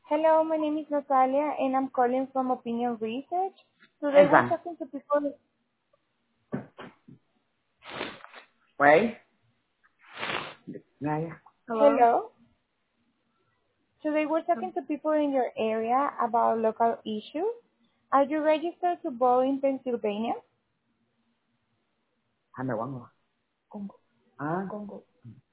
Hello, my name is Natalia, and I'm calling from Opinion Research. Today we're Esa. talking to people. Right? Yeah, yeah. Hello? Hello. Today we're talking to people in your area about local issues. Are you registered to vote in Pennsylvania? 还没完过。公公。啊？公公。